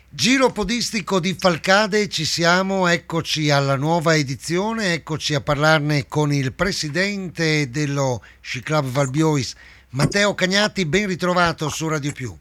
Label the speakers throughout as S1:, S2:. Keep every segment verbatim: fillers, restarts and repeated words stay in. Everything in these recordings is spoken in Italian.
S1: Giro podistico di Falcade, ci siamo, eccoci alla nuova edizione, eccoci a parlarne con il presidente dello Sci Club Valbiois, Matteo Cagnati, ben ritrovato su Radio Più.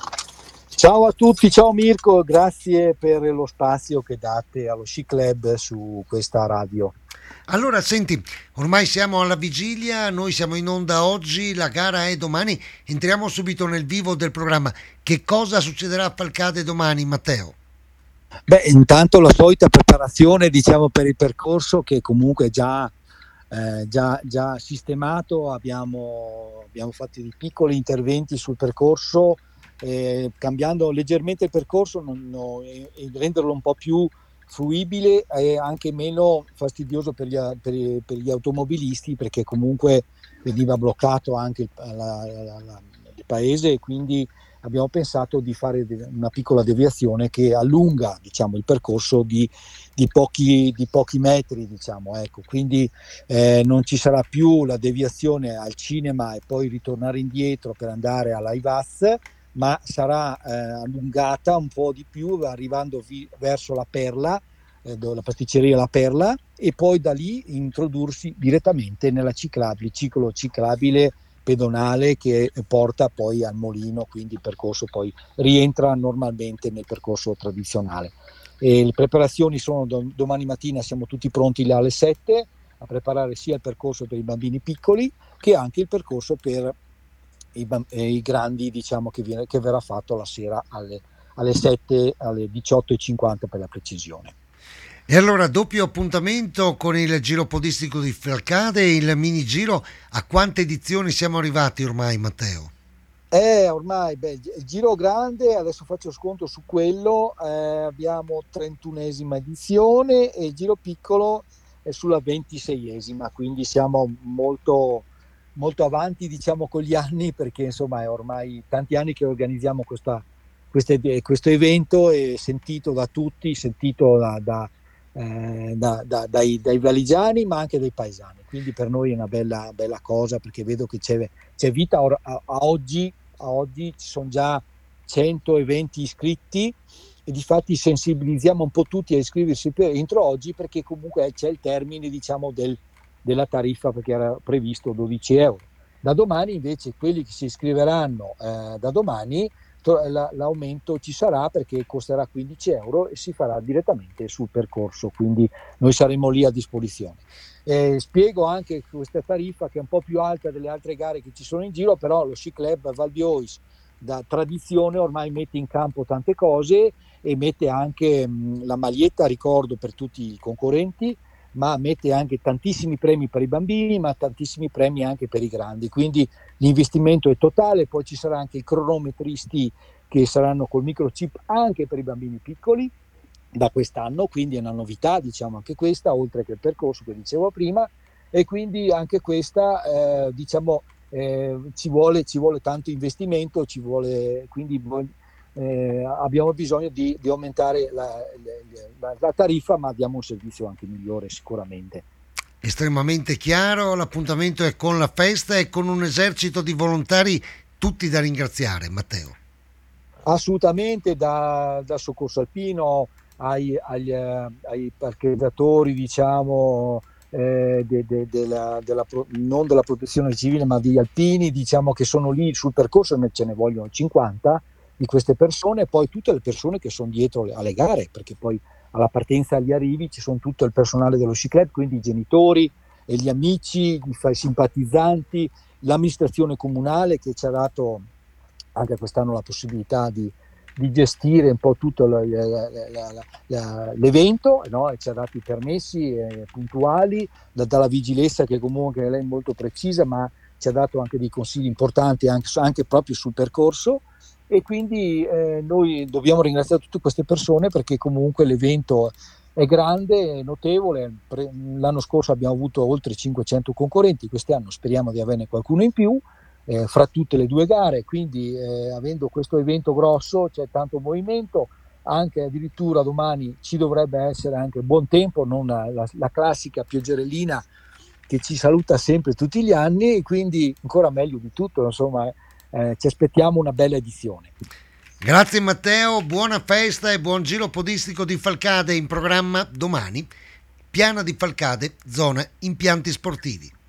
S2: Ciao a tutti, ciao Mirko, grazie per lo spazio che date allo Sci Club su questa radio.
S1: Allora, senti, ormai siamo alla vigilia, noi siamo in onda oggi, la gara è domani, entriamo subito nel vivo del programma. Che cosa succederà a Falcade domani, Matteo?
S2: Beh, intanto la solita preparazione, diciamo, per il percorso che comunque è già, eh, già, già sistemato, abbiamo, abbiamo fatto dei piccoli interventi sul percorso, eh, cambiando leggermente il percorso non, no, e, e renderlo un po' più fruibile e anche meno fastidioso per gli, per, per gli automobilisti, perché comunque veniva bloccato anche il, la, la, la, il paese, e quindi abbiamo pensato di fare una piccola deviazione che allunga, diciamo, il percorso di, di, pochi, di pochi metri, diciamo, ecco. Quindi eh, non ci sarà più la deviazione al cinema e poi ritornare indietro per andare all'Aivaz, ma sarà eh, allungata un po' di più, arrivando vi- verso la Perla, eh, la pasticceria La Perla, e poi da lì introdursi direttamente nella ciclabile, ciclo ciclabile pedonale che porta poi al Molino, quindi il percorso poi rientra normalmente nel percorso tradizionale. E le preparazioni sono do- domani mattina, siamo tutti pronti alle sette a preparare sia il percorso per i bambini piccoli che anche il percorso per i, i grandi, diciamo, che, viene, che verrà fatto la sera alle, alle sette, alle diciotto e cinquanta per la precisione.
S1: E allora doppio appuntamento con il giro podistico di Falcade e il mini giro. A quante edizioni siamo arrivati ormai, Matteo?
S2: Eh, ormai, beh, il giro grande, adesso faccio sconto su quello, eh, abbiamo trentunesima edizione, e il giro piccolo è sulla ventiseiesima, quindi siamo molto, molto avanti, diciamo, con gli anni, perché insomma è ormai tanti anni che organizziamo questa, queste, questo evento, e sentito da tutti, sentito da, da, eh, da, da, dai, dai valigiani, ma anche dai paesani. Quindi per noi è una bella, bella cosa, perché vedo che c'è, c'è vita a, a, a oggi. A oggi ci sono già centoventi iscritti, e difatti sensibilizziamo un po' tutti a iscriversi per, entro oggi, perché comunque c'è il termine, diciamo, del, della tariffa, perché era previsto dodici euro. Da domani invece quelli che si iscriveranno eh, da domani to- la, l'aumento ci sarà, perché costerà quindici euro e si farà direttamente sul percorso, quindi noi saremo lì a disposizione. Eh, spiego anche questa tariffa, che è un po' più alta delle altre gare che ci sono in giro, però lo Sci Club Valbiois da tradizione ormai mette in campo tante cose, e mette anche mh, la maglietta ricordo per tutti i concorrenti, ma mette anche tantissimi premi per i bambini, ma tantissimi premi anche per i grandi, quindi l'investimento è totale. Poi ci sarà anche i cronometristi che saranno col microchip anche per i bambini piccoli da quest'anno, quindi è una novità, diciamo, anche questa, oltre che il percorso che dicevo prima, e quindi anche questa, eh, diciamo, eh, ci vuole, ci vuole tanto investimento, ci vuole, quindi eh, abbiamo bisogno di, di aumentare la, la, la tariffa, ma diamo un servizio anche migliore sicuramente.
S1: Estremamente chiaro, l'appuntamento è con la festa e con un esercito di volontari tutti da ringraziare, Matteo.
S2: Assolutamente, da, da soccorso alpino ai, agli, eh, ai parcheggiatori, diciamo, eh, de, de, de la, della, non della protezione civile, ma degli alpini, diciamo, che sono lì sul percorso, ne, ce ne vogliono cinquanta di queste persone, e poi tutte le persone che sono dietro alle gare, perché poi alla partenza e agli arrivi ci sono tutto il personale dello Sci Club, quindi i genitori e gli amici, i simpatizzanti, l'amministrazione comunale che ci ha dato anche quest'anno la possibilità di, di gestire un po' tutto la, la, la, la, l'evento, no? E ci ha dato i permessi eh, puntuali, da, dalla vigilanza, che comunque lei è molto precisa, ma ci ha dato anche dei consigli importanti anche, anche proprio sul percorso, e quindi eh, noi dobbiamo ringraziare tutte queste persone, perché comunque l'evento è grande, è notevole. L'anno scorso abbiamo avuto oltre cinquecento concorrenti, quest'anno speriamo di averne qualcuno in più, Eh, fra tutte le due gare, quindi eh, avendo questo evento grosso c'è tanto movimento, anche addirittura domani ci dovrebbe essere anche buon tempo, non la, la, la classica pioggerellina che ci saluta sempre tutti gli anni, quindi ancora meglio di tutto, insomma, eh, ci aspettiamo una bella edizione.
S1: Grazie Matteo, buona festa e buon giro podistico di Falcade in programma domani. Piana di Falcade, zona impianti sportivi.